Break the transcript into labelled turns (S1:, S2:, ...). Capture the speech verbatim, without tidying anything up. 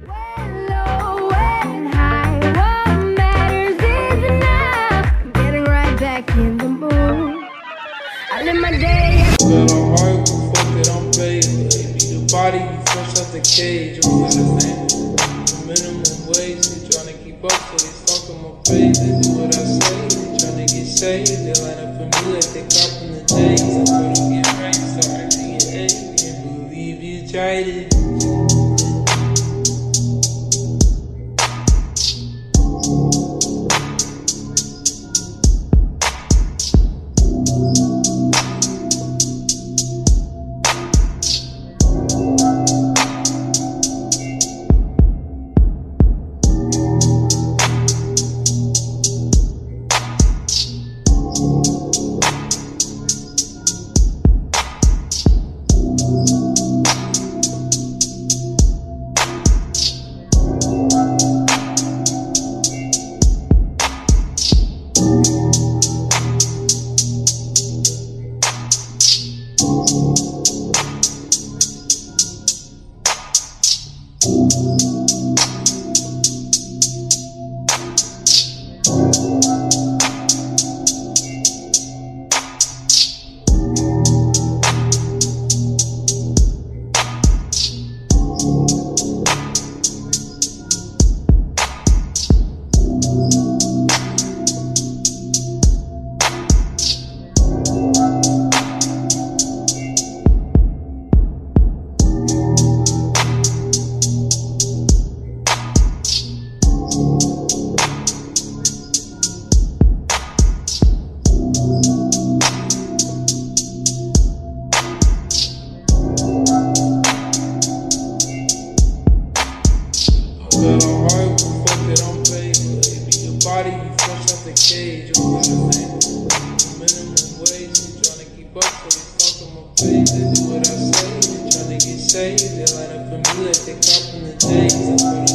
S1: When low, when high, what matters is enough. Getting right back in the mood. I live my day.
S2: Got a heart, fuck it, I'm paid. Baby, the body, you fresh out the cage. I'm gonna say the minimum wage. They tryna keep up, so they stalk on my page. They do what I say, they tryna get saved. They line up for me like they cop in the days. I thought I'd get right, so I can get A. Can't believe you tried it. Got a heart, fuck it, I'm paid. Baby, your body, you fresh out the cage. I'm gonna say the minimum wage. They tryna keep up, so they stalk on my page. They do what I say, they tryna get saved. They line up for me like they cop in the days.